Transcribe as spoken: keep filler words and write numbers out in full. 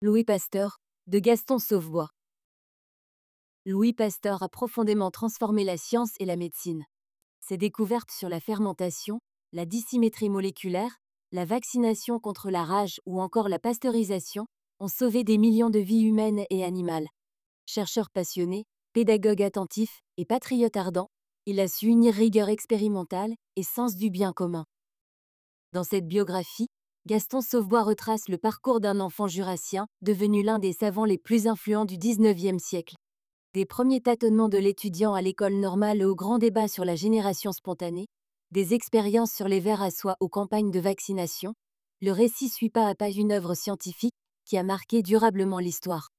Louis Pasteur, de Gaston Sauvebois. Louis Pasteur a profondément transformé la science et la médecine. Ses découvertes sur la fermentation, la dissymétrie moléculaire, la vaccination contre la rage ou encore la pasteurisation ont sauvé des millions de vies humaines et animales. Chercheur passionné, pédagogue attentif et patriote ardent, il a su unir rigueur expérimentale et sens du bien commun. Dans cette biographie, Gaston Sauvebois retrace le parcours d'un enfant jurassien devenu l'un des savants les plus influents du dix-neuvième siècle. Des premiers tâtonnements de l'étudiant à l'école normale au grand débat sur la génération spontanée, des expériences sur les vers à soie aux campagnes de vaccination, le récit suit pas à pas une œuvre scientifique qui a marqué durablement l'histoire.